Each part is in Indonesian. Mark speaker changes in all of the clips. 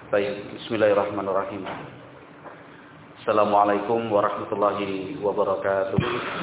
Speaker 1: Baik, bismillahirrahmanirrahim. Assalamualaikum warahmatullahi wabarakatuh.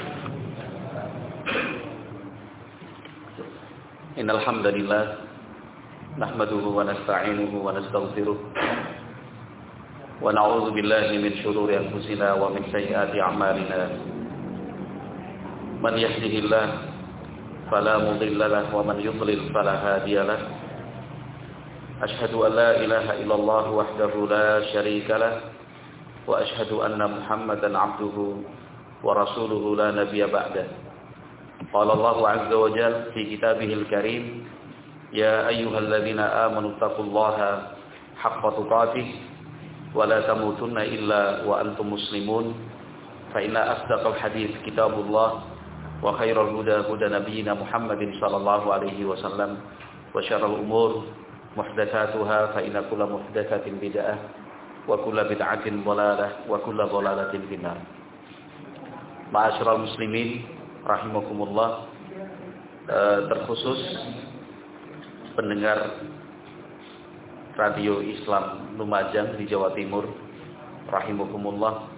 Speaker 1: Innal hamdalillah nahmaduhu wa nasta'inuhu wa nastaghfiruh wa na'udzu billahi min shururi anfusina wa min sayyiati a'malina. Man yahdihillahu fala mudilla lahu wa man yudlil fala hadiya lahu. Ashhadu an la ilaha illallah wahdahu la syarika lah wa ashhadu anna Muhammadan 'abduhu wa rasuluhu la nabiyya ba'dah. Qala Allah 'azza wa jalla fi kitabihil karim, ya ayyuhalladzina amanu taqullaha haqqa tuqatih wa la tamutunna illa wa antum muslimun. Fa inna asdaqal hadits kitabullah wa khairal huda huda nabiyyina Muhammadin sallallahu alaihi wasallam wa syarrul umur muhdatsatuha fa inna kulla muhdatsatin bid'ah wa kulla bid'atin dhalalah wa kulla dhalalatin finnar. Ma'asyiral muslimin rahimakumullah, terkhusus pendengar Radio Islam Lumajang di Jawa Timur rahimakumullah.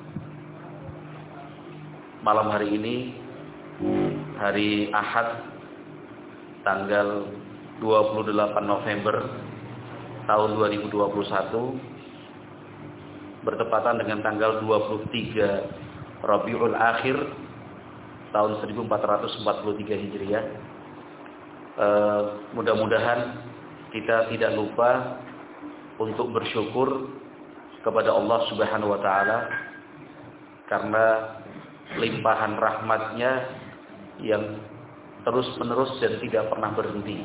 Speaker 1: Malam hari ini, hari Ahad tanggal 28 November tahun 2021, bertepatan dengan tanggal 23 Rabiul Akhir tahun 1443 Hijriah. Mudah-mudahan kita tidak lupa untuk bersyukur kepada Allah Subhanahu wa taala karena limpahan rahmat-Nya yang terus-menerus dan tidak pernah berhenti.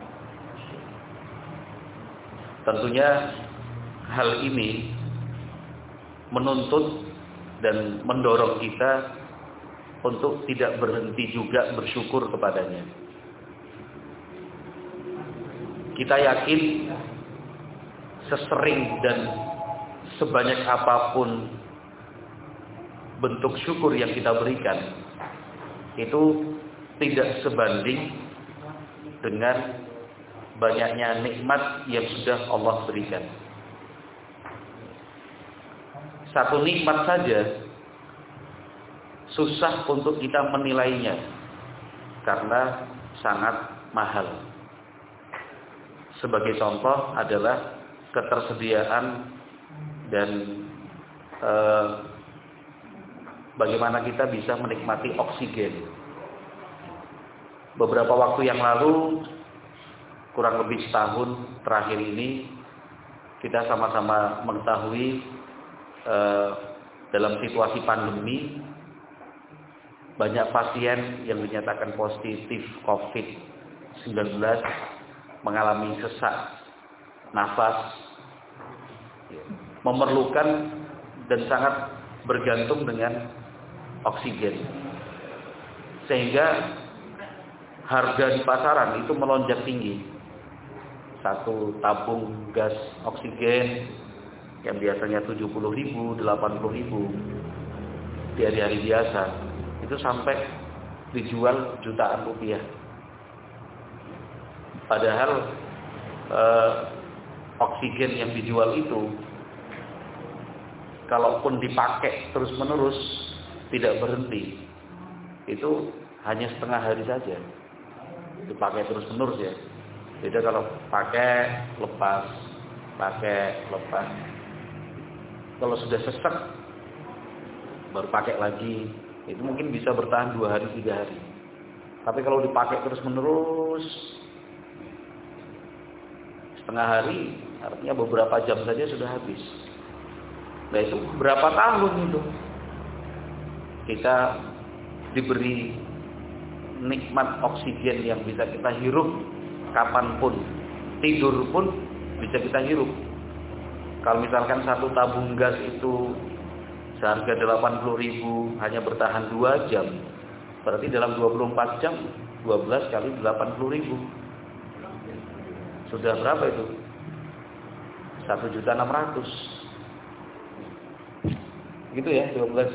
Speaker 1: Tentunya hal ini menuntut dan mendorong kita untuk tidak berhenti juga bersyukur kepadanya. Kita yakin sesering dan sebanyak apapun bentuk syukur yang kita berikan, itu tidak sebanding dengan banyaknya nikmat yang sudah Allah berikan. Satu nikmat saja susah untuk kita menilainya karena sangat mahal. Sebagai contoh adalah ketersediaan dan bagaimana kita bisa menikmati oksigen. Beberapa waktu yang lalu, kurang lebih setahun terakhir ini, kita sama-sama mengetahui dalam situasi pandemi banyak pasien yang dinyatakan positif COVID-19 mengalami sesak nafas, memerlukan dan sangat bergantung dengan oksigen, sehingga harga di pasaran itu melonjak tinggi. Satu tabung gas oksigen yang biasanya 70.000, 80.000 di hari-hari biasa, itu sampai dijual jutaan rupiah. Padahal oksigen yang dijual itu, kalaupun dipakai terus-menerus tidak berhenti, itu hanya setengah hari saja. Dipakai terus-menerus ya. Beda kalau pakai lepas. Kalau sudah sesek baru pakai lagi, itu mungkin bisa bertahan 2 hari 3 hari. Tapi kalau dipakai terus-menerus setengah hari, artinya beberapa jam saja sudah habis. Nah, itu berapa tahun itu kita diberi nikmat oksigen yang bisa kita hirup kapanpun, tidur pun bisa kita hirup. Kalau misalkan satu tabung gas itu seharga 80.000 hanya bertahan 2 jam, berarti dalam 24 jam 12 kali 80.000 sudah berapa itu? 1.600.000. Gitu ya,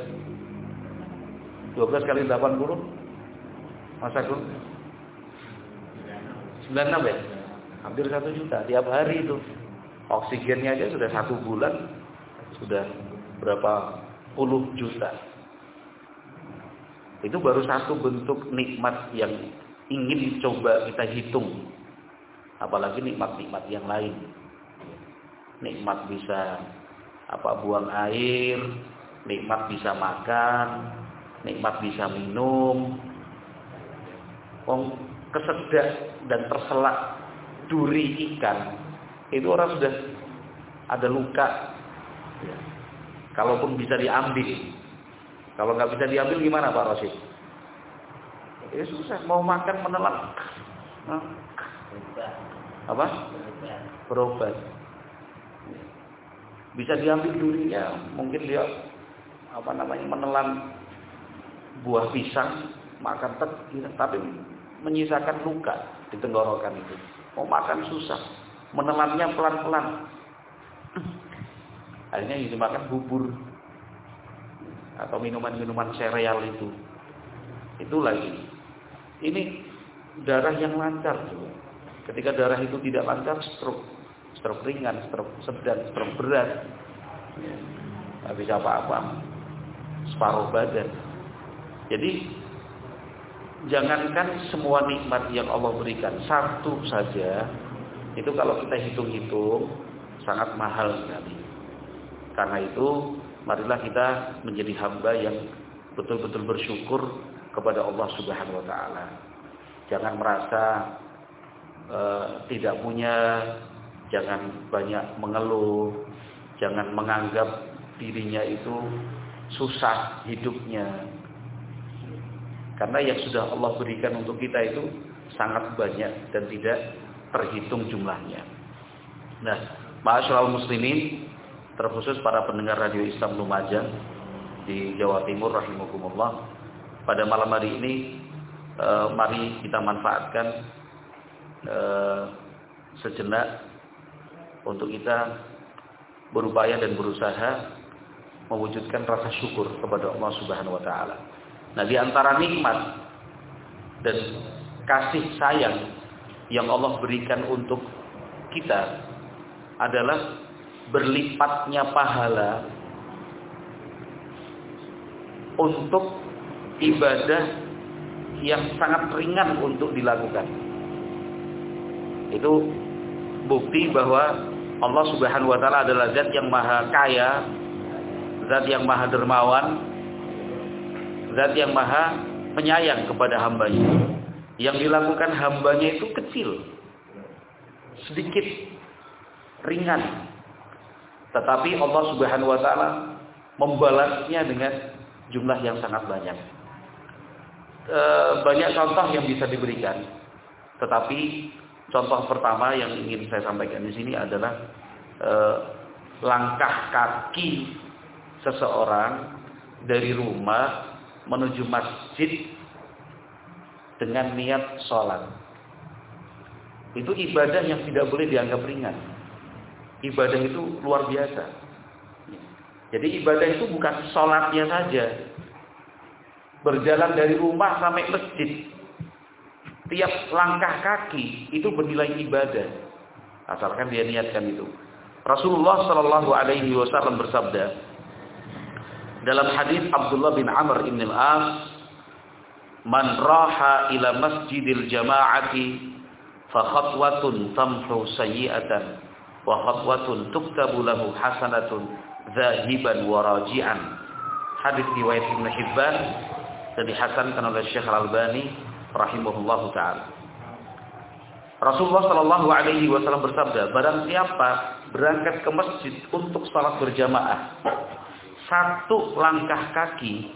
Speaker 1: 12 kali 80 masa ku 96 ya? Hampir 1 juta tiap hari itu. Oksigennya aja sudah 1 bulan sudah berapa puluh juta. Itu baru satu bentuk nikmat yang ingin coba kita hitung. Apalagi nikmat-nikmat yang lain. Nikmat bisa buang air, nikmat bisa makan, nikmat bisa minum. Kesedak dan terselak duri ikan itu orang sudah ada luka. Kalaupun bisa diambil, kalau nggak bisa diambil gimana Pak Rosid? Ya susah, mau makan menelan. Apa? Berobat. Bisa diambil durinya, mungkin dia menelan buah pisang, makan tapi menyisakan luka di tenggorokan itu. Mau makan susah, menelannya pelan-pelan. Akhirnya yang dimakan bubur atau minuman-minuman sereal itu. Itu lagi. Ini darah yang lancar. Ketika darah itu tidak lancar, stroke ringan, stroke sedang, stroke berat. Nggak bisa apa-apa. Separuh badan. Jadi jangankan semua nikmat yang Allah berikan, satu saja itu kalau kita hitung-hitung sangat mahal sekali. Karena itu marilah kita menjadi hamba yang betul-betul bersyukur kepada Allah Subhanahu wa taala. Jangan merasa tidak punya, jangan banyak mengeluh, jangan menganggap dirinya itu susah hidupnya. Karena yang sudah Allah berikan untuk kita itu sangat banyak dan tidak terhitung jumlahnya. Nah, ma'asyiral muslimin, terkhusus para pendengar Radio Islam Lumajang di Jawa Timur rahimakumullah, pada malam hari ini mari kita manfaatkan sejenak untuk kita berupaya dan berusaha mewujudkan rasa syukur kepada Allah Subhanahu wa taala. Nah, di antara nikmat dan kasih sayang yang Allah berikan untuk kita adalah berlipatnya pahala untuk ibadah yang sangat ringan untuk dilakukan. Itu bukti bahwa Allah Subhanahu wa taala adalah zat yang maha kaya, zat yang maha dermawan, zat yang maha penyayang kepada hambanya. Yang dilakukan hambanya itu kecil, sedikit, ringan. Tetapi Allah Subhanahu wa taala membalasnya dengan jumlah yang sangat banyak. Banyak contoh yang bisa diberikan. Tetapi contoh pertama yang ingin saya sampaikan di sini adalah langkah kaki seseorang dari rumah menuju masjid dengan niat sholat. Itu ibadah yang tidak boleh dianggap ringan. Ibadah itu luar biasa. Jadi ibadah itu bukan sholatnya saja. Berjalan dari rumah sampai masjid, tiap langkah kaki itu bernilai ibadah. Asalkan dia niatkan itu. Rasulullah Shallallahu Alaihi Wasallam bersabda dalam hadis Abdullah bin Amr ibn al-As, "Man raha ila masjidil jama'ati fa khatwatun tamhu sayyi'atan wa khatwatun tuktabu lahu hasanatun zahiban wa raji'an." Hadis riwayat Ibnu Hibban dan dihasankan oleh Syekh Al-Albani rahimahullahu taala. Rasulullah Shallallahu Alaihi Wasallam bersabda, barang siapa berangkat ke masjid untuk salat berjamaah, satu langkah kaki,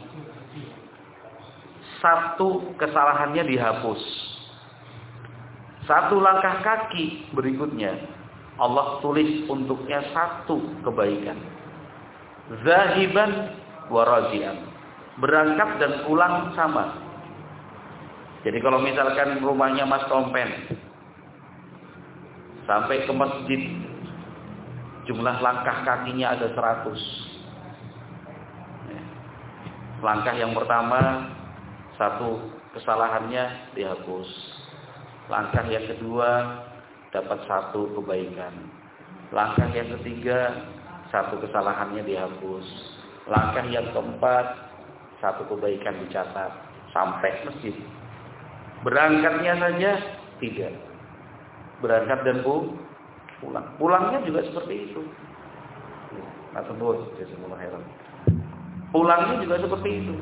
Speaker 1: satu kesalahannya dihapus. Satu langkah kaki berikutnya Allah tulis untuknya satu kebaikan. Zahiban wa raji'an. Berangkat dan pulang sama. Jadi kalau misalkan rumahnya Mas Tompen sampai ke masjid, jumlah langkah kakinya ada 100. Langkah yang pertama, satu kesalahannya dihapus. Langkah yang kedua, dapat satu kebaikan. Langkah yang ketiga, satu kesalahannya dihapus. Langkah yang keempat, satu kebaikan dicatat sampai masjid. Berangkatnya saja tidak. Berangkat dan pulang. Pulangnya juga seperti itu. Pulangnya juga seperti itu.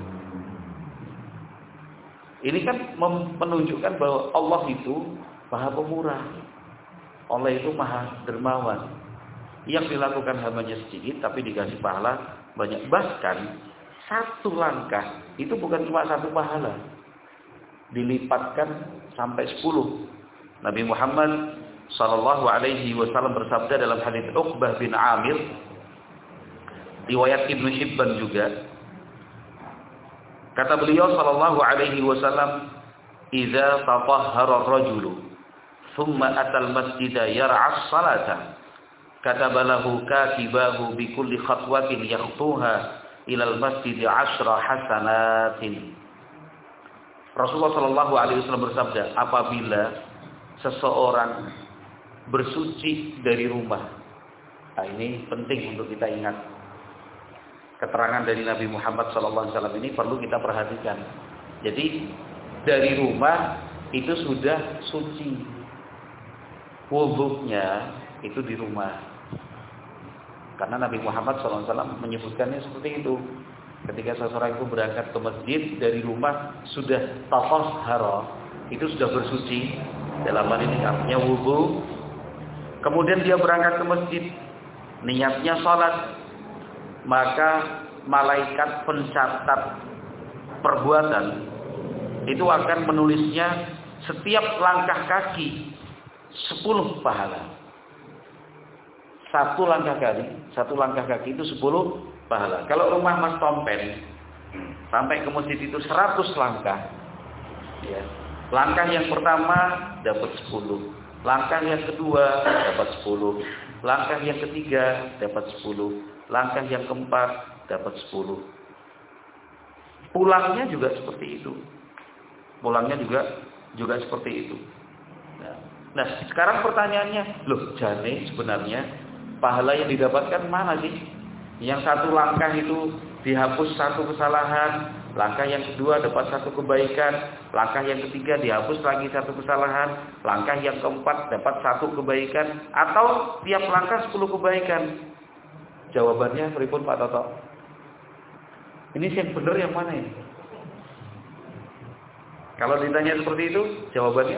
Speaker 1: Ini kan menunjukkan bahwa Allah itu Maha Pemurah. Allah itu Maha Dermawan. Yang dilakukan hambanya sedikit tapi dikasih pahala banyak. Bahkan satu langkah itu bukan cuma satu pahala, dilipatkan sampai 10. Nabi Muhammad sallallahu alaihi wasallam bersabda dalam hadis Uqbah bin Amir, riwayat Ibnu Hibban juga. Kata beliau sallallahu alaihi wasallam, "Idza tatahhara ar-rajulu thumma atal masjida yar'as salata, kataba lahu katibahu bi kulli khatwatin yakhtuha ila al-masjid 10 hasanatin." Rasulullah sallallahu alaihi wasallam bersabda, apabila seseorang bersuci dari rumah. Nah, ini penting untuk kita ingat. Keterangan dari Nabi Muhammad SAW ini perlu kita perhatikan. Jadi dari rumah itu sudah suci. Wudunya itu di rumah. Karena Nabi Muhammad SAW menyebutkannya seperti itu. Ketika seseorang itu berangkat ke masjid dari rumah sudah tatahhara, itu sudah bersuci. Dalam hal ini artinya wudu. Kemudian dia berangkat ke masjid, niatnya sholat. Maka malaikat pencatat perbuatan itu akan menulisnya setiap langkah kaki 10 pahala. Satu langkah kaki itu 10 pahala. Kalau rumah Mas Tompen sampai ke masjid itu 100 langkah. Ya. Langkah yang pertama dapat 10. Langkah yang kedua dapat 10. Langkah yang ketiga dapat 10. Langkah yang keempat dapat 10. Pulangnya juga seperti itu. Juga seperti itu. Nah, sekarang pertanyaannya, loh, jane sebenarnya pahala yang didapatkan mana sih? Yang satu langkah itu dihapus satu kesalahan, langkah yang kedua dapat satu kebaikan, langkah yang ketiga dihapus lagi satu kesalahan, langkah yang keempat dapat satu kebaikan, atau tiap langkah 10 kebaikan. Jawabannya pripun Pak Toto? Ini yang benar yang mana ini? Kalau ditanya seperti itu, jawabannya?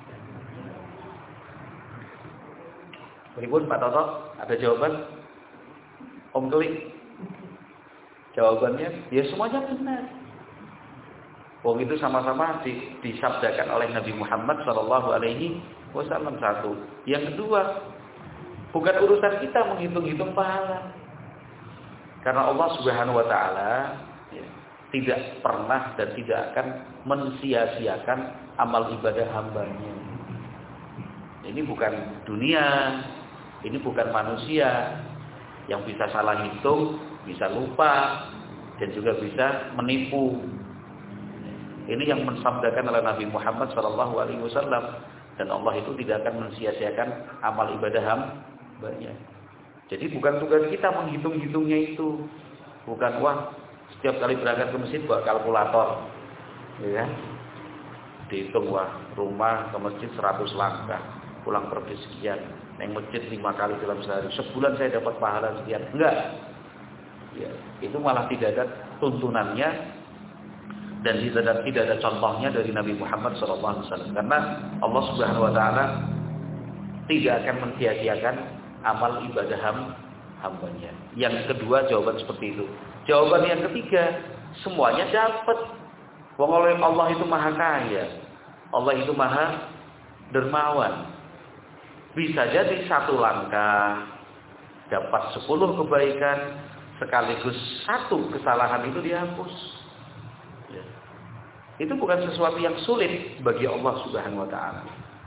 Speaker 1: Pripun Pak Toto? Ada jawaban? Om Klik? Jawabannya, ya semuanya benar. Wong itu sama-sama disabdakan oleh Nabi Muhammad SAW satu. Yang kedua, bukan urusan kita menghitung-hitung pahala. Karena Allah Subhanahu wa taala tidak pernah dan tidak akan mensia-siakan amal ibadah hambanya. Ini bukan dunia, ini bukan manusia yang bisa salah hitung, bisa lupa, dan juga bisa menipu. Ini yang mensabdakan oleh Nabi Muhammad SAW, dan Allah itu tidak akan mensia-siakan amal ibadah hambanya. Jadi bukan tugas kita menghitung-hitungnya itu. Bukan, wah, setiap kali berangkat ke masjid bawa kalkulator. Ya kan? Dihitung, wah, rumah ke masjid 100 langkah. Pulang pergi sekian. Naik masjid 5 kali dalam sehari. Sebulan saya dapat pahala sekian. Enggak. Ya, itu malah tidak ada tuntunannya. Dan tidak ada contohnya dari Nabi Muhammad SAW. Karena Allah Subhanahu wa taala tidak akan mensia-siakan amal ibadah hambanya. Yang kedua jawaban seperti itu. Jawaban yang ketiga, semuanya dapat. Wong Allah itu maha kaya. Allah itu maha dermawan. Bisa jadi satu langkah dapat 10 kebaikan, sekaligus satu kesalahan itu dihapus. Ya. Itu bukan sesuatu yang sulit bagi Allah Subhanahu wa taala.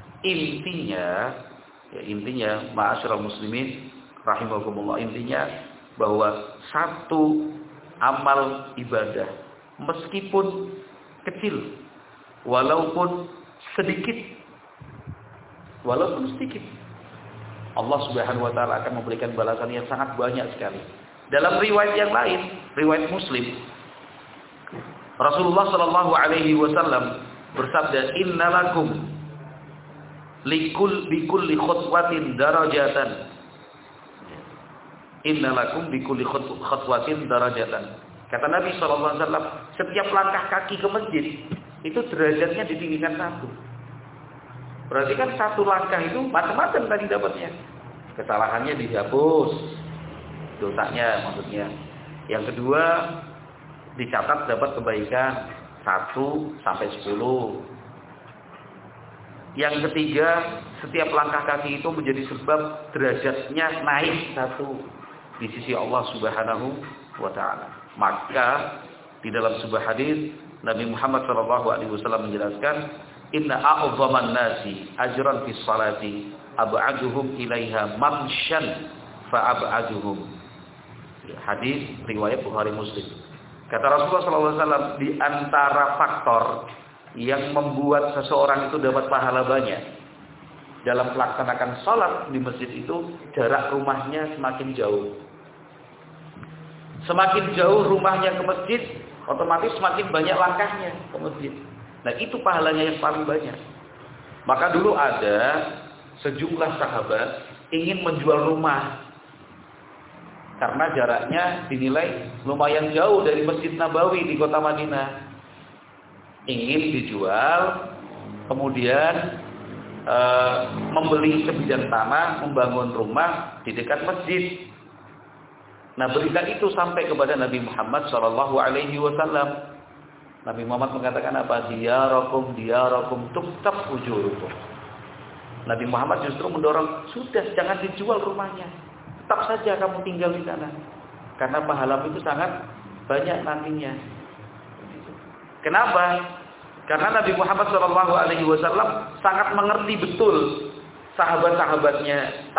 Speaker 1: Intinya, ma'asyiral muslimin rahimakumullah, intinya bahwa satu amal ibadah meskipun kecil, walaupun sedikit, Allah Subhanahu wa taala akan memberikan balasan yang sangat banyak sekali. Dalam riwayat yang lain, riwayat Muslim, Rasulullah sallallahu alaihi wasallam bersabda, "Innalakum bikulli khutwatin darajatan." Innalakum bikulli khutwatin darajatan. Kata Nabi sallallahu alaihi wasallam, setiap langkah kaki ke masjid itu derajatnya ditinggikan satu. Berarti kan satu langkah itu macam-macam tadi dapatnya. Kesalahannya dihapus, dosanya maksudnya. Yang kedua, dicatat dapat kebaikan 1 sampai 10. Yang ketiga, setiap langkah kaki itu menjadi sebab derajatnya naik 1 di sisi Allah Subhanahu wa taala. Maka di dalam sebuah hadis Nabi Muhammad SAW menjelaskan, "Inna a'dhaman nasi ajran fis salati ab'aduhum ilaiha mamsyan fa ab'aduhum." Hadis riwayat Bukhari Muslim. Kata Rasulullah SAW, di antara faktor yang membuat seseorang itu dapat pahala banyak dalam melaksanakan sholat di masjid itu, jarak rumahnya semakin jauh. Semakin jauh rumahnya ke masjid, otomatis semakin banyak langkahnya ke masjid. Nah, itu pahalanya yang paling banyak. Maka dulu ada sejumlah sahabat ingin menjual rumah karena jaraknya dinilai lumayan jauh dari Masjid Nabawi di kota Madinah. Ingin dijual, kemudian membeli sebidang tanah, membangun rumah di dekat masjid. Nah, berita itu sampai kepada Nabi Muhammad SAW. Nabi Muhammad mengatakan apa? Diyarakum tuktab ujurukum. Nabi Muhammad justru mendorong, sudah jangan dijual rumahnya, tetap saja kamu tinggal di sana, karena pahala itu sangat banyak nantinya. Kenapa? Karena Nabi Muhammad SAW sangat mengerti betul sahabat-sahabatnya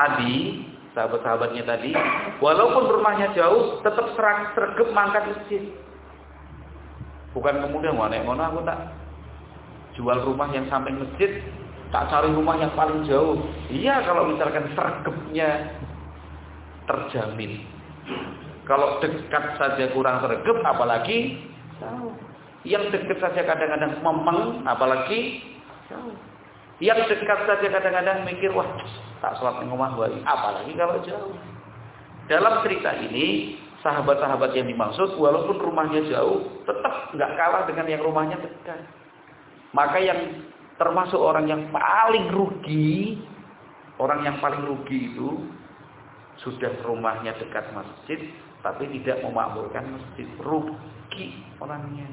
Speaker 1: tadi, walaupun rumahnya jauh, tetap sregep mangkat masjid. Bukan kemudian ngono aku tak jual rumah yang samping masjid, tak cari rumah yang paling jauh. Iya, kalau misalkan sregepnya terjamin. Kalau dekat saja kurang sregep, apalagi jauh. Yang dekat saja kadang-kadang memeng, apalagi jauh. Yang dekat saja kadang-kadang mikir, wah, tak sholat di rumah wae, apalagi kalau jauh. Dalam cerita ini, sahabat-sahabat yang dimaksud, walaupun rumahnya jauh, tetap nggak kalah dengan yang rumahnya dekat. Maka yang termasuk orang yang paling rugi itu sudah rumahnya dekat masjid, tapi tidak memakmurkan masjid, rugi orangnya.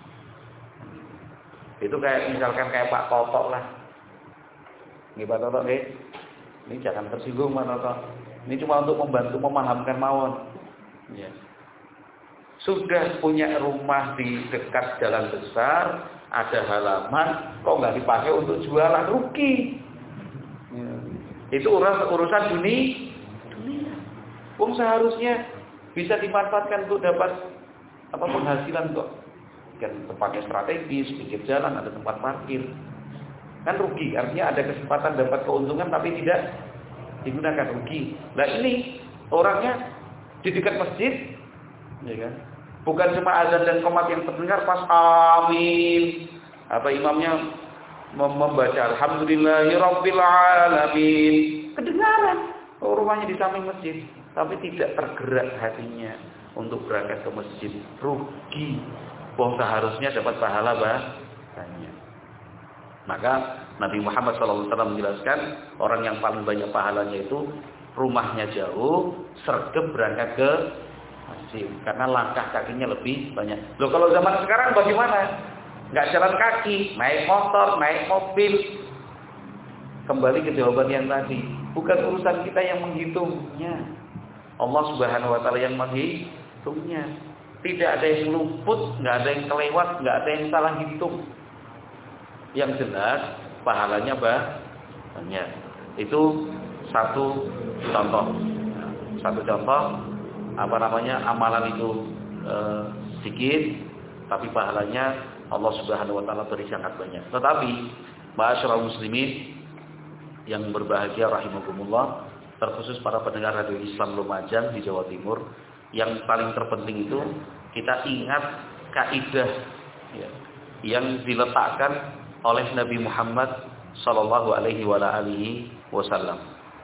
Speaker 1: Itu kayak misalkan kayak Pak Toto lah. Nih Pak Toto nih. Ini jangan tersinggung Pak Toto. Ini cuma untuk membantu memahamkan mawon. Ya. Sudah punya rumah di dekat jalan besar, ada halaman, kok nggak dipakai untuk jualan, rugi. Ya. Itu urusan dunia. Seharusnya bisa dimanfaatkan untuk dapat penghasilan kok. Kan tempatnya strategis, pinggir jalan, ada tempat parkir. Kan rugi, artinya ada kesempatan dapat keuntungan tapi tidak digunakan, rugi. Nah, ini orangnya di dekat masjid, ya kan? Bukan cuma azan dan qomat yang terdengar pas amin. Apa imamnya membaca alhamdulillahirabbil alamin. Kedengaran. Oh, rumahnya di samping masjid, tapi tidak tergerak hatinya untuk berangkat ke masjid, rugi. Seharusnya dapat pahala banyak. Maka Nabi Muhammad SAW menjelaskan, orang yang paling banyak pahalanya itu rumahnya jauh, sregep berangkat ke masjid, karena langkah kakinya lebih banyak. Loh, kalau zaman sekarang bagaimana? Nggak jalan kaki, naik motor, naik mobil. Kembali ke jawaban yang tadi, bukan urusan kita yang menghitungnya, Allah Subhanahu wa taala yang menghitungnya. Tidak ada yang luput, nggak ada yang kelewat, nggak ada yang salah hitung. Yang jelas pahalanya banyak. Itu satu contoh. Amalan itu sedikit, tapi pahalanya Allah Subhanahu wa taala beri sangat banyak. Tetapi ma'asyiral muslimin yang berbahagia rahimakumullah, terkhusus para pendengar Radio Islam Lumajang di Jawa Timur, yang paling terpenting itu kita ingat kaidah ya, yang diletakkan oleh Nabi Muhammad sallallahu alaihi wasallam.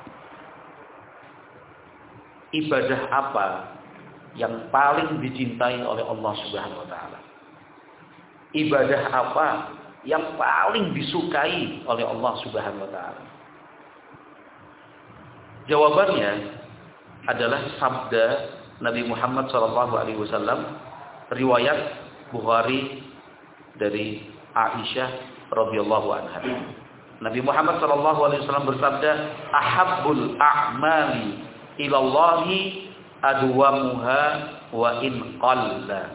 Speaker 1: Ibadah apa yang paling dicintai oleh Allah Subhanahu wa taala? Ibadah apa yang paling disukai oleh Allah Subhanahu wa taala? Jawabannya adalah sabda Nabi Muhammad sallallahu alaihi wasallam, riwayat Bukhari dari Aisyah radhiyallahu anha. Nabi Muhammad sallallahu alaihi wasallam bersabda, "Ahabbul a'mali ilallahi adwamuha wa in qalla."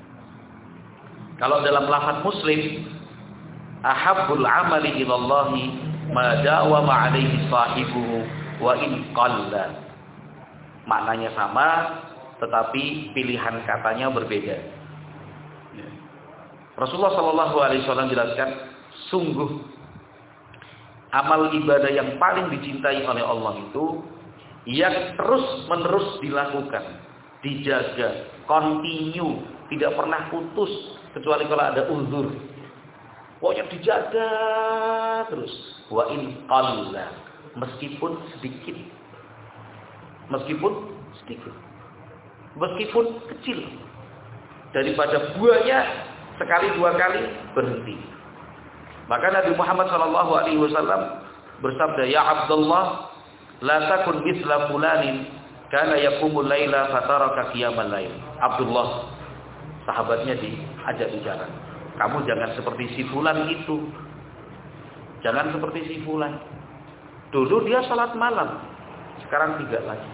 Speaker 1: Kalau dalam lafaz Muslim, ahabbul amali ilallahi ma dawama alaihi sahibuhu wa in qalla. Maknanya sama, tetapi pilihan katanya berbeda. Rasulullah sallallahu alaihi wasallam jelaskan, sungguh amal ibadah yang paling dicintai oleh Allah itu yang terus-menerus dilakukan, dijaga, continue, tidak pernah putus kecuali kalau ada uzur. Pokoknya dijaga terus. Wa in qalla, meskipun sedikit. Meskipun sedikit. Meskipun kecil. Daripada banyak sekali dua kali berhenti. Maka Nabi Muhammad sallallahu alaihi wasallam bersabda, "Ya Abdullah, la takun mithla fulanin kana yaqumul laila fataraka qiyamal lail." Abdullah, sahabatnya diajak bicara. Kamu jangan seperti si fulan itu. Jangan seperti si fulan. Dulu dia salat malam, sekarang tidak lagi.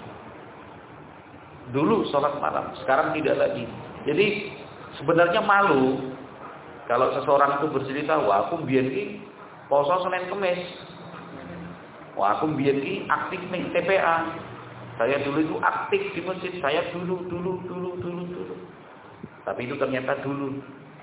Speaker 1: Dulu salat malam, sekarang tidak lagi. Jadi sebenarnya malu kalau seseorang itu bercerita, wah aku mbiyen iki poso Senin Kemis. Wah aku mbiyen iki aktif ning TPA. Saya dulu itu aktif di masjid, saya dulu. Tapi itu ternyata dulu.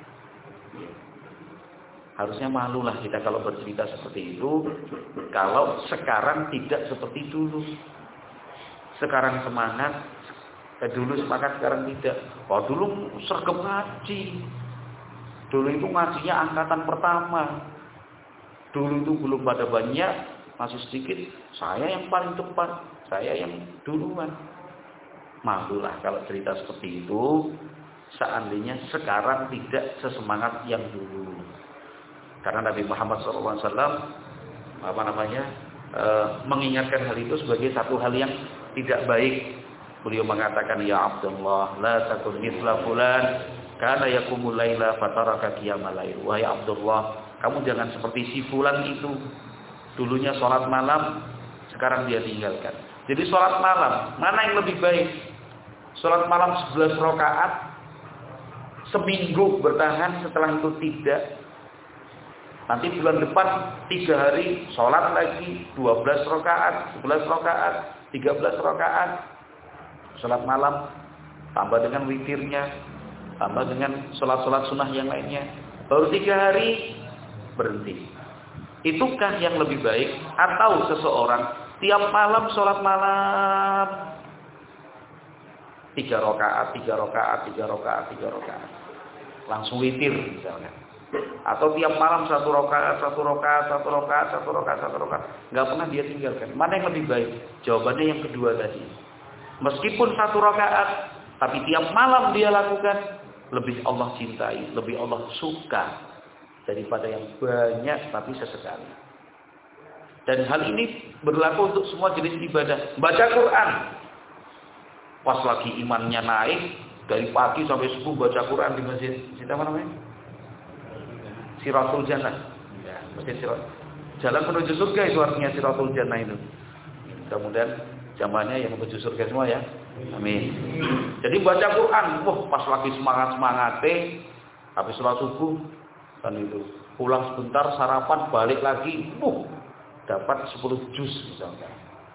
Speaker 1: Harusnya malulah kita kalau bercerita seperti itu, kalau sekarang tidak seperti dulu. Sekarang semangat, dulu semangat, sekarang tidak. Oh dulu sergap ngaji. Dulu itu ngajinya angkatan pertama. Dulu itu belum pada banyak, masih sedikit. Saya yang paling depan, saya yang duluan. Malulah kalau cerita seperti itu, seandainya sekarang tidak sesemangat yang dulu. Karena Nabi Muhammad SAW mengingatkan hal itu sebagai satu hal yang tidak baik. Beliau mengatakan, "Ya Abdullah, la takun mithla fulan kana yaqumul laila fataraka qiyamal lail." Wahai Abdullah, kamu jangan seperti si fulan itu. Dulunya salat malam, sekarang dia tinggalkan. Jadi salat malam, mana yang lebih baik? Salat malam 11 rakaat seminggu bertahan, setelah itu tidak. Nanti bulan depan 3 hari sholat lagi 12 rakaat, 11 rakaat, 13 rakaat. Sholat malam tambah dengan witirnya, tambah dengan sholat-sholat sunnah yang lainnya. Baru 3 hari berhenti. Itukah yang lebih baik? Atau seseorang tiap malam sholat malam 3 rakaat, 3 rakaat, 3 rakaat, 3 rakaat. Langsung witir misalnya. Atau tiap malam 1 rakaat, 1 rakaat, 1 rakaat, 1 rakaat, 1 rakaat. Enggak pernah dia tinggalkan. Mana yang lebih baik? Jawabannya yang kedua tadi. Meskipun 1 rakaat, tapi tiap malam dia lakukan, lebih Allah cintai, lebih Allah suka daripada yang banyak tapi sesekali. Dan hal ini berlaku untuk semua jenis ibadah. Baca Quran. Pas lagi imannya naik, dari pagi sampai subuh baca Quran di masjid. Apa namanya? Siratul Jannah. Ya, masjid Sirat. Jalan menuju surga itu artinya Siratul Jannah itu. Mudah-mudahan jamaahnya yang menuju surga semua ya. Amin. Jadi baca Quran, pas lagi semangat-semangatnya, habis sholat subuh kan itu. Pulang sebentar sarapan, balik lagi, dapat 10 juz misalnya.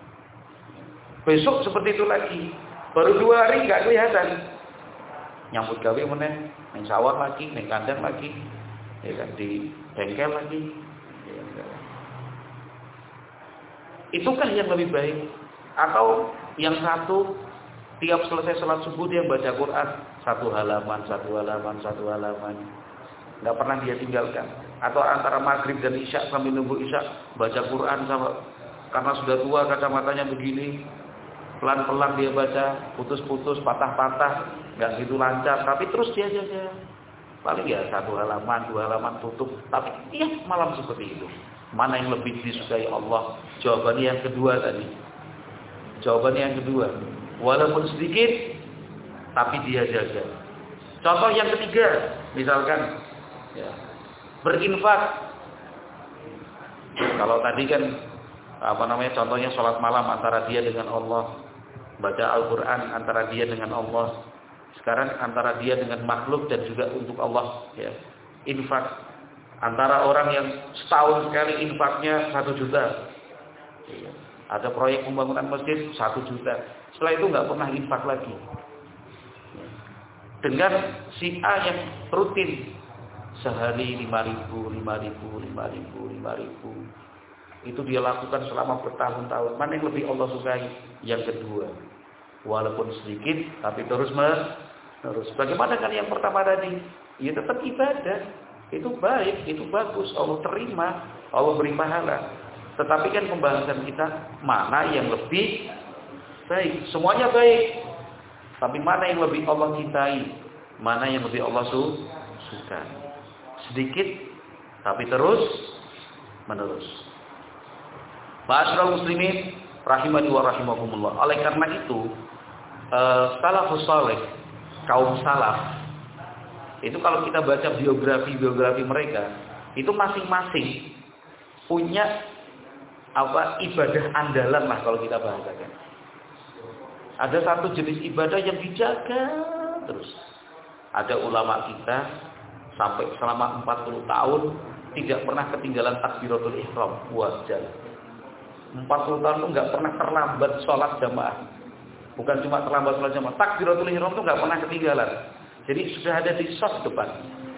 Speaker 1: Besok seperti itu lagi. Baru 2 hari enggak kelihatan. Nyambut gawe meneh, ning sawah lagi, ning kandang lagi. Ya kan, di bengkel lagi. Ya, itukah yang lebih baik? Atau yang satu tiap selesai sholat subuh dia baca Quran 1 halaman, 1 halaman. Nggak pernah dia tinggalkan. Atau antara maghrib dan isya sambil nunggu isya baca Quran sama, karena sudah tua kacamatanya begini, pelan-pelan dia baca, putus-putus, patah-patah, nggak gitu lancar, tapi terus dia jaga. Paling ya 1 halaman, 2 halaman tutup, tapi tiap malam seperti itu. Mana yang lebih disukai Allah? Jawabannya yang kedua tadi. Jawabannya yang kedua. Walaupun sedikit, tapi dia jaga. Contoh yang ketiga, misalkan ya, berinfak. Kalau tadi kan contohnya sholat malam antara dia dengan Allah, baca Al-Quran antara dia dengan Allah. Sekarang antara dia dengan makhluk dan juga untuk Allah. Ya. Infak antara orang yang setahun sekali infaknya 1 juta. Ya. Ada proyek pembangunan masjid 1 juta. Setelah itu nggak pernah infak lagi. Dengan si A yang rutin sehari 5.000. Itu dia lakukan selama bertahun-tahun. Mana yang lebih Allah sukai? Yang kedua. Walaupun sedikit, tapi terus. Bagaimana kan yang pertama tadi? Ya tetap ibadah. Itu baik, itu bagus. Allah terima, Allah beri pahala. Tetapi kan pembahasan kita, mana yang lebih baik? Semuanya baik. Tapi mana yang lebih Allah cintai? Mana yang lebih Allah suka? Sedikit, tapi terus menerus. Ma'asyiral muslimin rahimani wa rahimakumullah. Oleh karena itu, salafus saleh, kaum salaf, itu kalau kita baca biografi mereka, itu masing-masing punya ibadah andalan lah kalau kita bahasakan. Ada satu jenis ibadah yang dijaga terus. Ada ulama kita sampai selama 40 tahun tidak pernah ketinggalan takbiratul ihram. Wajar. 40 tahun itu nggak pernah terlambat sholat jamaah. Bukan cuma terlambat sholat jamaah, takbiratul ihram itu nggak pernah ketinggalan. Jadi sudah ada di shaf depan.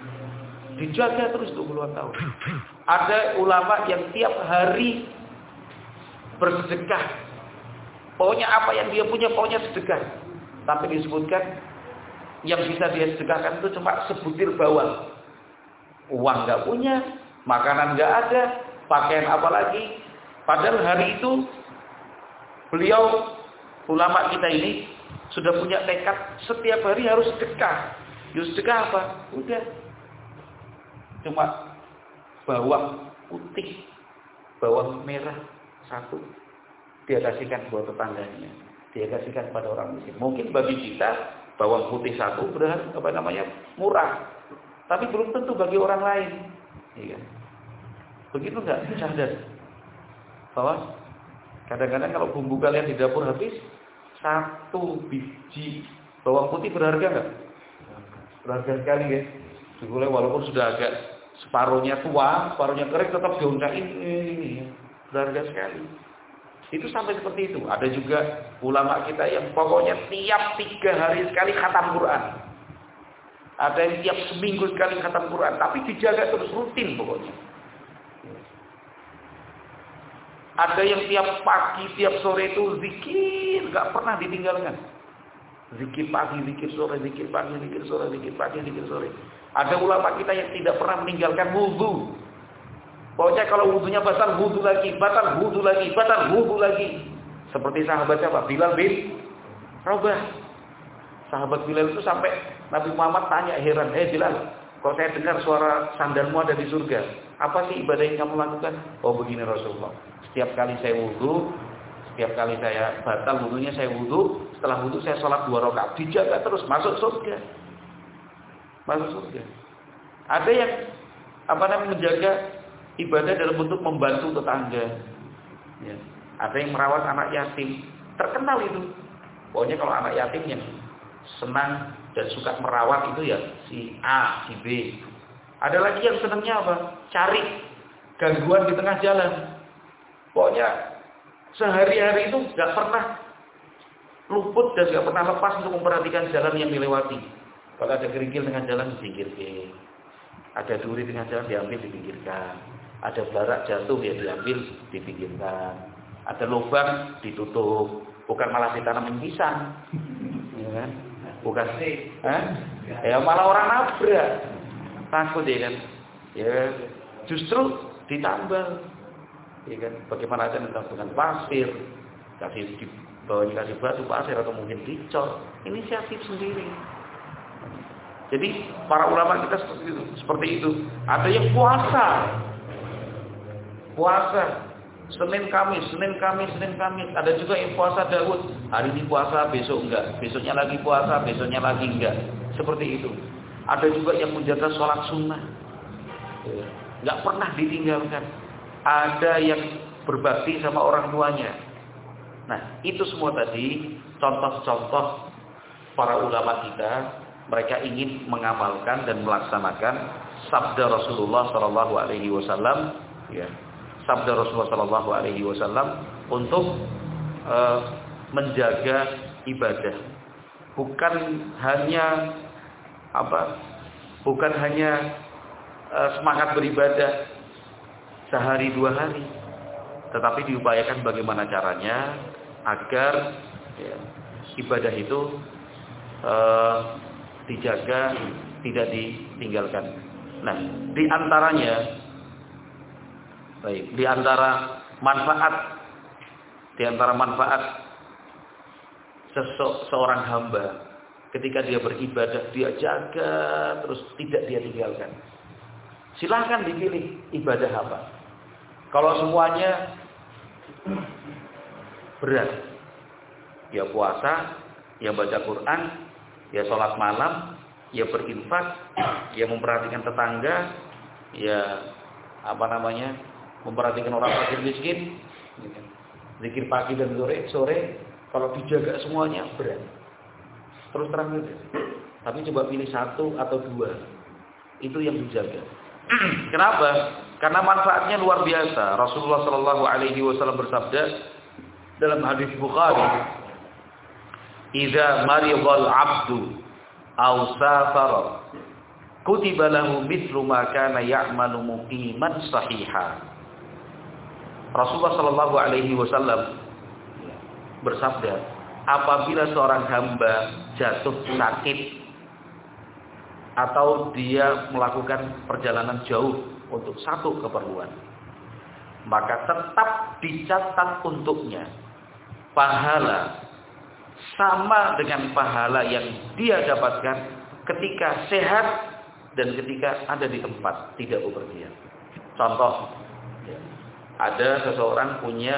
Speaker 1: Dijaga terus 20 tahun. Ada ulama yang tiap hari bersedekah. Pokoknya apa yang dia punya, pokoknya sedekah. Tapi disebutkan yang bisa dia sedekahkan itu cuma sebutir bawang. Uang nggak punya, makanan nggak ada, pakaian apa lagi. Padahal hari itu beliau ulama kita ini sudah punya tekad setiap hari harus sedekah. Sedekah apa? Udah. Cuma bawang putih, bawang merah 1. Dia kasihkan buat tetangganya. Dia kasihkan pada orang miskin. Mungkin bagi kita bawang putih 1 murah. Tapi belum tentu bagi orang lain. Iya. Begitu enggak? Sadar. Bahwa kadang-kadang kalau bumbu kalian di dapur habis, 1 biji bawang putih berharga enggak? Berharga sekali ya. Digulai walaupun sudah agak separuhnya tua, separuhnya kering, tetap dioncain. Berharga sekali. Itu sampai seperti itu. Ada juga ulama kita yang pokoknya tiap 3 hari sekali khatam Quran. Ada yang tiap seminggu sekali khatam Quran. Tapi dijaga terus rutin pokoknya. Ada yang tiap pagi, tiap sore itu zikir. Gak pernah ditinggalkan. Zikir pagi, zikir sore, zikir pagi, zikir sore, zikir pagi, zikir sore. Ada ulama kita yang tidak pernah meninggalkan wudhu. Pokoknya kalau wudhunya batal, wudhu lagi, batal, wudhu lagi, batal, wudhu lagi. Seperti sahabat siapa? Bilal bin Rabah. Sahabat Bilal itu sampai Nabi Muhammad tanya heran, Bilal, kok saya dengar suara sandalmu ada di surga. Apa sih ibadah yang kamu lakukan? Oh begini Rasulullah. Setiap kali saya wudhu, setiap kali saya batal wudhunya saya wudhu, setelah wudhu saya sholat 2 rakaat. Dijaga terus, masuk surga. Masuk surga. Ada yang menjaga ibadah dalam bentuk membantu tetangga. Ya. Ada yang merawat anak yatim. Terkenal itu. Pokoknya kalau anak yatim yang senang dan suka merawat itu ya si A, si B. Ada lagi yang senangnya apa? Cari gangguan di tengah jalan. Pokoknya sehari-hari itu gak pernah luput dan gak pernah lepas untuk memperhatikan jalan yang dilewati. Kalau ada kerikil tengah jalan dipinggirkan. Ada duri tengah jalan diambil dipinggirkan. Ada barak jatuh ya diambil dipinggirkan. Ada lubang ditutup. bukan malah ditanamin pisang, ya kan? Bukan sih, ya malah orang nabrak, takut ya kan? Ya justru ditambal, ya kan? Bagaimana aja dengan pasir, dikasih batu pasir atau mungkin dicor, inisiatif sendiri. Jadi para ulama kita seperti itu. Ada yang puasa. Senin Kamis. Ada juga yang puasa Daud. Hari ini puasa, besok enggak. Besoknya lagi puasa, besoknya lagi enggak. Seperti itu. Ada juga yang menjaga sholat sunnah. Enggak pernah ditinggalkan. Ada yang berbakti sama orang tuanya. Nah, itu semua tadi contoh-contoh para ulama kita. Mereka ingin mengamalkan dan melaksanakan sabda Rasulullah Sallallahu Alaihi Wasallam, ya, sabda Rasulullah Sallallahu Alaihi Wasallam untuk menjaga ibadah, bukan hanya semangat beribadah sehari 2 hari, tetapi diupayakan bagaimana caranya agar ya, ibadah itu dijaga, tidak ditinggalkan. Nah, di antara manfaat seorang hamba ketika dia beribadah, dia jaga terus tidak dia tinggalkan. Silahkan dipilih ibadah apa. Kalau semuanya berat, ya puasa, ya baca Quran, ya sholat malam, ya berinfak, ya memperhatikan tetangga, ya memperhatikan orang fakir miskin, zikir pagi dan sore. Kalau dijaga semuanya berat. Terus terang gitu. Tapi coba pilih 1 atau 2, itu yang dijaga. Kenapa? Karena manfaatnya luar biasa. Rasulullah Shallallahu Alaihi Wasallam bersabda dalam hadis Bukhari, "Idza mariyal 'abdu aw safara kutiba lahu mithlu ma kana ya'malu muqiman sahiha." Rasulullah Shallallahu Alaihi Wasallam bersabda, apabila seorang hamba jatuh sakit atau dia melakukan perjalanan jauh untuk satu keperluan, maka tetap dicatat untuknya pahala sama dengan pahala yang dia dapatkan ketika sehat dan ketika ada di tempat tidak bepergian. Contoh, ada seseorang punya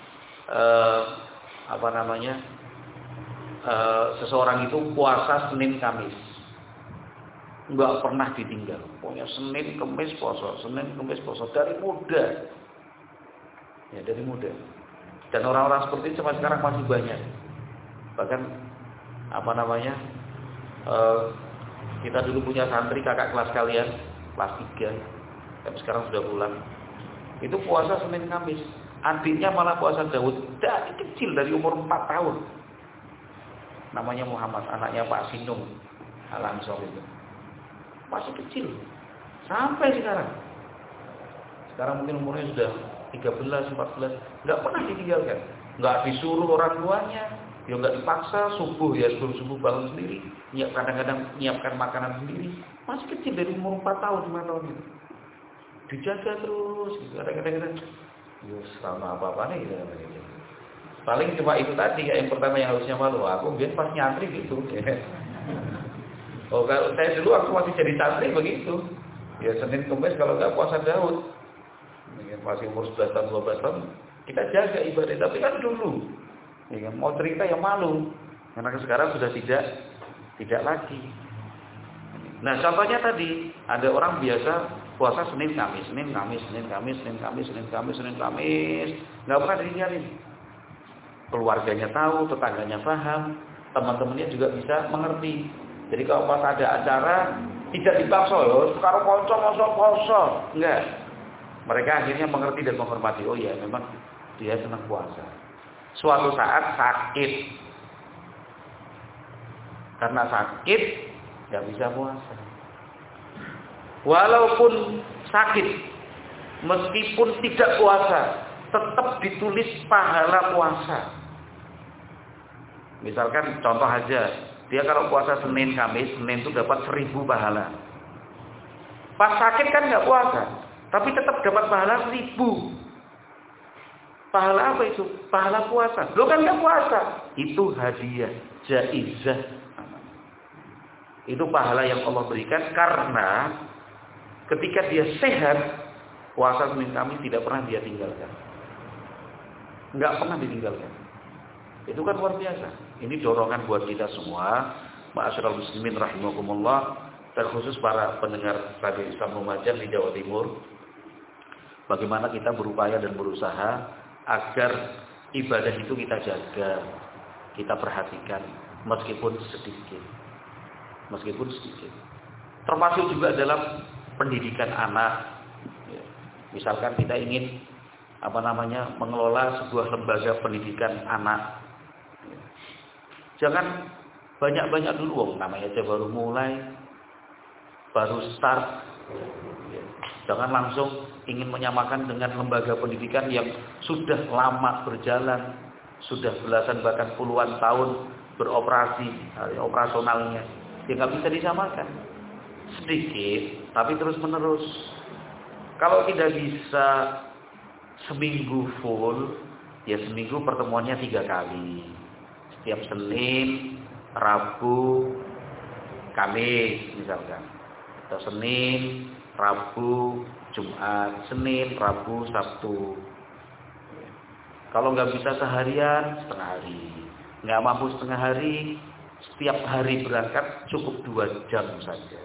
Speaker 1: seseorang itu puasa Senin Kamis, nggak pernah ditinggal. Pokoknya Senin Kamis puasa dari muda, ya dari muda. Dan orang-orang seperti itu sampai sekarang masih banyak. Bahkan kita dulu punya santri kakak kelas kalian, kelas 3, tapi sekarang sudah pulang. Itu puasa Senin Kamis. Adiknya malah puasa Daud dari kecil, dari umur 4 tahun. Namanya Muhammad, anaknya Pak Sinung Al-Ansor itu. Masih kecil. Sampai sekarang. Sekarang mungkin umurnya sudah 13, 14. Nggak pernah ditinggalkan. Nggak disuruh orang tuanya. Ya nggak dipaksa, subuh subuh bangun sendiri. Kadang-kadang menyiapkan makanan sendiri. Masih kecil dari umur 4 tahun, 5 tahun gitu. Dijaga terus. Kadang-kadang sama apa-apa nih. Paling cuma itu tadi yang pertama yang harusnya malu. Aku biar pas nyantri gitu. Oh, kalau saya dulu aku masih jadi santri begitu. Ya Senin Kamis kalau nggak puasa Daud. Masih umur 11 tahun, 12 tahun. Kita jaga ibadah. Tapi kan dulu. Ya, mau cerita yang malu. Karena sekarang sudah tidak lagi. Nah contohnya tadi. Ada orang biasa puasa Senin Kamis. Nggak pernah ditinggalin. Keluarganya tahu, tetangganya paham, teman-temannya juga bisa mengerti. Jadi kalau pas ada acara tidak dipaksa loh, sekarang poso. Enggak. Mereka akhirnya mengerti dan menghormati. Oh ya, memang dia senang puasa. Suatu saat sakit. Karena sakit enggak bisa puasa. Walaupun sakit, meskipun tidak puasa, tetap ditulis pahala puasa. Misalkan contoh aja, dia kalau puasa Senin Kamis, Senin itu dapat 1000 pahala. Pas sakit kan nggak puasa, tapi tetap dapat pahala 1000. Pahala apa itu? Pahala puasa. Lo kan nggak puasa, itu hadiah, jaizah. Itu pahala yang Allah berikan karena ketika dia sehat, puasa Senin Kamis tidak pernah dia tinggalkan. Nggak pernah ditinggalkan. Itu kan luar biasa. Ini dorongan buat kita semua, ma'asyiral muslimin rahimakumullah, terkhusus para pendengar Radio Islam Lumajang di Jawa Timur. Bagaimana kita berupaya dan berusaha agar ibadah itu kita jaga, kita perhatikan meskipun sedikit. Meskipun sedikit. Termasuk juga dalam pendidikan anak. Misalkan kita ingin mengelola sebuah lembaga pendidikan anak. Jangan banyak-banyak dulu, namanya aja baru mulai, baru start. Jangan langsung ingin menyamakan dengan lembaga pendidikan yang sudah lama berjalan, sudah belasan bahkan puluhan tahun beroperasi, operasionalnya. Ya nggak bisa disamakan. Sedikit, tapi terus menerus. Kalau tidak bisa seminggu full, ya seminggu pertemuannya 3 kali. Setiap Senin, Rabu, Kamis misalkan. Atau Senin, Rabu, Jumat, Senin, Rabu, Sabtu. Kalau nggak bisa seharian, setengah hari. Nggak mampu setengah hari, setiap hari berangkat cukup 2 jam saja.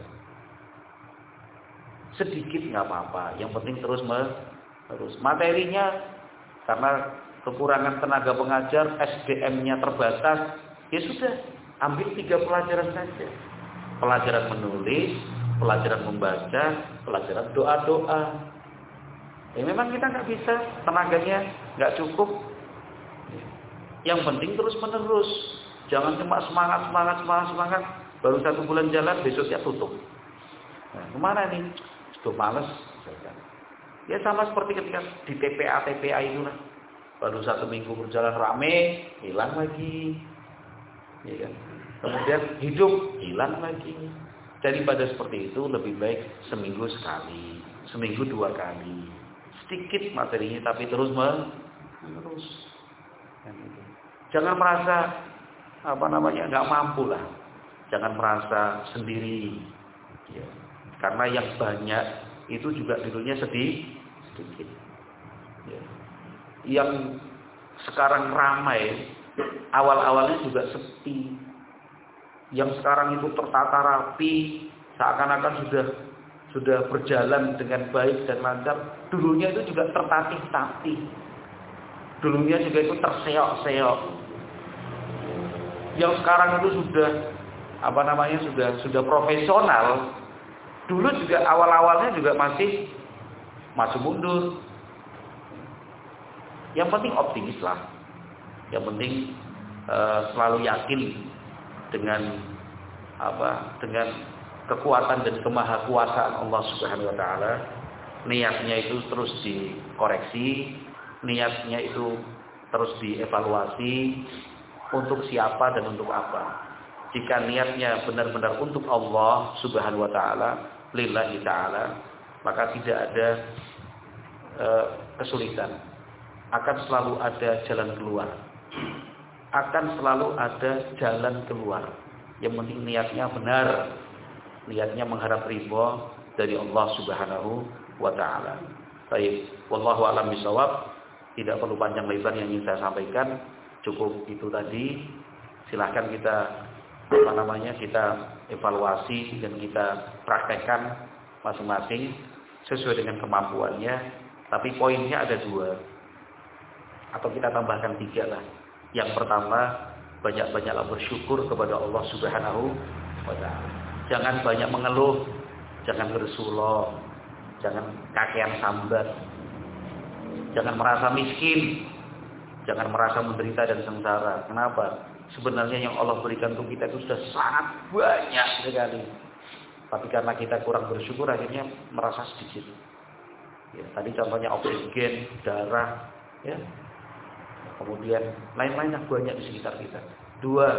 Speaker 1: Sedikit nggak apa-apa, yang penting terus materinya, karena kekurangan tenaga pengajar, SDM-nya terbatas, ya sudah, ambil 3 pelajaran saja. Pelajaran menulis, pelajaran membaca, pelajaran doa-doa. Ya memang kita nggak bisa, tenaganya nggak cukup. Yang penting terus menerus. Jangan cuma semangat, baru 1 bulan jalan, besoknya tutup. Nah, kemana nih? Sudah males. Ya sama seperti ketika di TPA itu lah. Baru 1 minggu berjalan rame, hilang lagi. Ya kan? Kemudian hidup, hilang lagi. Daripada seperti itu, lebih baik seminggu sekali, seminggu 2 kali. Sedikit materinya, tapi terus menerus. Jangan merasa nggak mampu lah. Jangan merasa sendiri. Ya. Karena yang banyak itu juga dulunya sedikit. Ya. Yang sekarang ramai, awal-awalnya juga sepi. Yang sekarang itu tertata rapi, seakan-akan sudah berjalan dengan baik dan lancar. Dulunya itu juga tertatih-tatih. Dulunya juga itu terseok-seok. Yang sekarang itu sudah sudah profesional. Dulu juga awal-awalnya juga masih maju mundur. Yang penting optimis lah. Yang penting selalu yakin dengan kekuatan dan kemahakuasaan Allah Subhanahu wa taala. Niatnya itu terus dikoreksi, niatnya itu terus dievaluasi untuk siapa dan untuk apa. Jika niatnya benar-benar untuk Allah Subhanahu wa taala, lillahi taala, maka tidak ada kesulitan. Akan selalu ada jalan keluar. Akan selalu ada jalan keluar. Yang penting niatnya benar. Niatnya mengharap ridha dari Allah Subhanahu wa taala. Baik, wallahu a'lam bishawab. Tidak perlu panjang lebar yang ingin saya sampaikan. Cukup itu tadi. Silahkan kita kita evaluasi dan kita praktekkan masing-masing sesuai dengan kemampuannya. Tapi poinnya ada 2. Atau kita tambahkan 3 lah. Yang pertama, banyak-banyaklah bersyukur kepada Allah Subhanahu wa taala. Jangan banyak mengeluh, jangan bersuloh, jangan kakean sambat. Jangan merasa miskin, jangan merasa menderita dan sengsara. Kenapa? Sebenarnya yang Allah berikan untuk kita itu sudah sangat banyak sekali. Tapi karena kita kurang bersyukur, akhirnya merasa sedikit. Ya, tadi contohnya oksigen, darah, ya. Kemudian lain-lain yang banyak di sekitar kita. Dua,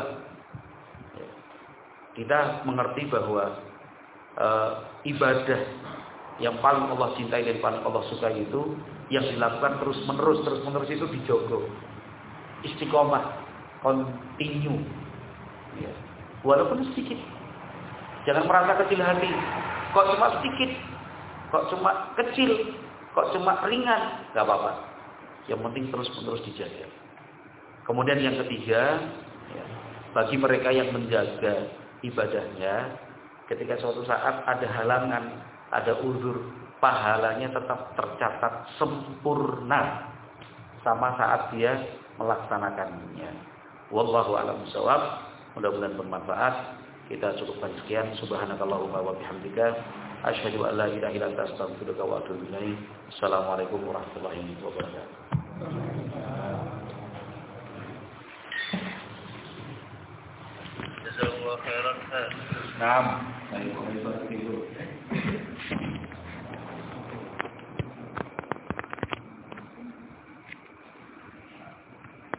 Speaker 1: kita mengerti bahwa ibadah yang paling Allah cintai dan paling Allah sukai itu yang dilakukan terus menerus itu dijogo, istiqomah, continue, ya. Walaupun sedikit. Jangan merasa kecil hati. Kok cuma sedikit, kok cuma kecil, kok cuma ringan, gak apa-apa. Yang penting terus menerus dijaga. Kemudian yang ketiga, ya, bagi mereka yang menjaga ibadahnya, ketika suatu saat ada halangan, ada uzur, pahalanya tetap tercatat sempurna sama saat dia melaksanakannya. Wallahu a'lam bishawab. Mudah-mudahan bermanfaat. Kita cukupkan sekian. Subhanakallahumma wa bihamdika asyhadu an la ilaha illa anta astaghfiruka wa atubu ilaik. Assalamualaikum warahmatullahi wabarakatuh.
Speaker 2: Jazakallahu khairan.
Speaker 1: Naam. Baik,